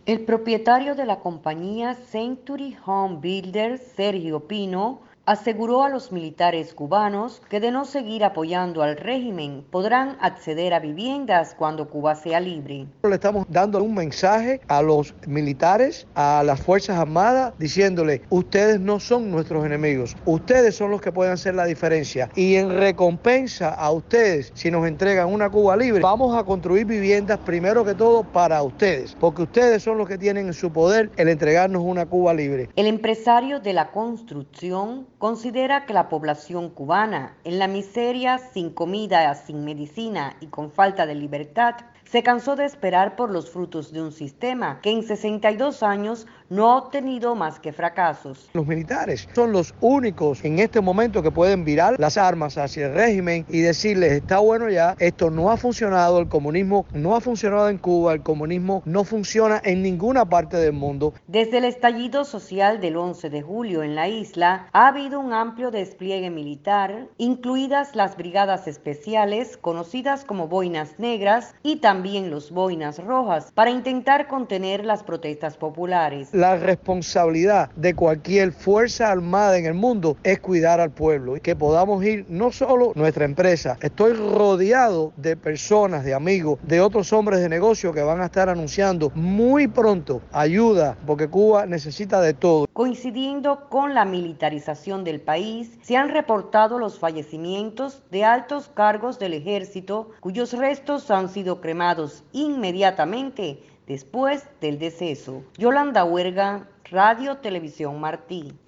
El propietario de la compañía Century Home Builders, Sergio Pino, aseguró a los militares cubanos que de no seguir apoyando al régimen podrán acceder a viviendas cuando Cuba sea libre. Le estamos dando un mensaje a los militares, a las Fuerzas Armadas, diciéndole, ustedes no son nuestros enemigos, ustedes son los que pueden hacer la diferencia. Y en recompensa a ustedes, si nos entregan una Cuba libre, vamos a construir viviendas primero que todo para ustedes, porque ustedes son los que tienen en su poder el entregarnos una Cuba libre. El empresario de la construcción considera que la población cubana, en la miseria, sin comida, sin medicina y con falta de libertad, se cansó de esperar por los frutos de un sistema que en 62 años no ha obtenido más que fracasos. Los militares son los únicos en este momento que pueden virar las armas hacia el régimen y decirles, está bueno ya, esto no ha funcionado, el comunismo no ha funcionado en Cuba, el comunismo no funciona en ninguna parte del mundo. Desde el estallido social del 11 de julio en la isla, ha habido un amplio despliegue militar, incluidas las brigadas especiales, conocidas como boinas negras, y también los boinas rojas, para intentar contener las protestas populares. La responsabilidad de cualquier fuerza armada en el mundo es cuidar al pueblo y que podamos ir, no solo nuestra empresa, estoy rodeado de personas, de amigos, de otros hombres de negocio que van a estar anunciando muy pronto ayuda, porque Cuba necesita de todo. Coincidiendo con la militarización del país, se han reportado los fallecimientos de altos cargos del ejército cuyos restos han sido cremados inmediatamente después del deceso. Yolanda Huerga, Radio Televisión Martí.